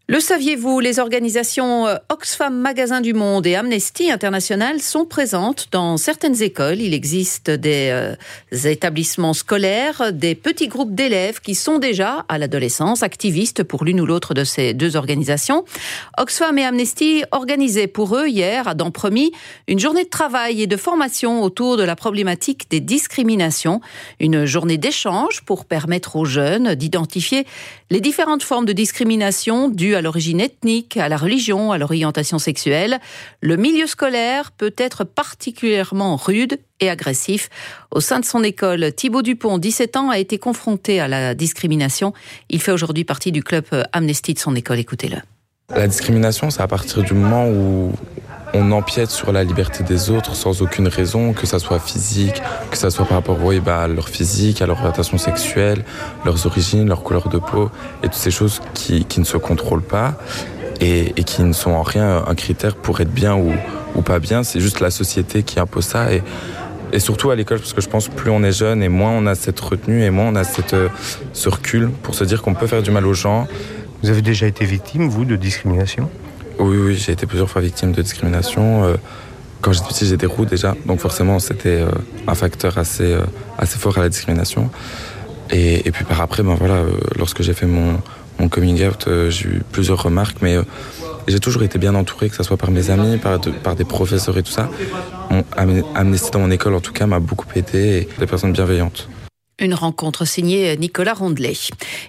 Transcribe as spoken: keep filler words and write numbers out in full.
Le saviez-vous, les organisations Oxfam Magasin du Monde et Amnesty International sont présentes dans certaines écoles. Il existe des, euh, des établissements scolaires, des petits groupes d'élèves qui sont déjà, à l'adolescence, activistes pour l'une ou l'autre de ces deux organisations. Oxfam et Amnesty organisaient pour eux hier, à Dampremy, une journée de travail et de formation autour de la problématique des discriminations. Une journée d'échange pour permettre aux jeunes d'identifier les différentes formes de discrimination dues à l'origine ethnique, à la religion, à l'orientation sexuelle. Le milieu scolaire peut être particulièrement rude et agressif. Au sein de son école, Thibaut Dupont, dix-sept ans, a été confronté à la discrimination. Il fait aujourd'hui partie du club Amnesty de son école. Écoutez-le. La discrimination, c'est à partir du moment où on empiète sur la liberté des autres sans aucune raison, que ça soit physique, que ça soit par rapport oui, bah, à leur physique, à leur orientation sexuelle, leurs origines, leur couleur de peau, et toutes ces choses qui, qui ne se contrôlent pas et, et qui ne sont en rien un critère pour être bien ou, ou pas bien. C'est juste la société qui impose ça. Et, et surtout à l'école, parce que je pense plus on est jeune et moins on a cette retenue et moins on a cette, ce recul pour se dire qu'on peut faire du mal aux gens. Vous avez déjà été victime, vous, de discrimination ? Oui, oui, j'ai été plusieurs fois victime de discrimination. Euh, quand j'étais petit, j'ai des roues déjà, donc forcément, c'était euh, un facteur assez, euh, assez fort à la discrimination. Et, et puis par après, ben voilà, euh, lorsque j'ai fait mon, mon coming out, euh, j'ai eu plusieurs remarques, mais euh, j'ai toujours été bien entouré, que ce soit par mes amis, par, de, par des professeurs et tout ça. Mon Amnesty dans mon école, en tout cas, m'a beaucoup aidé, et des personnes bienveillantes. Une rencontre signée Nicolas Rondelet.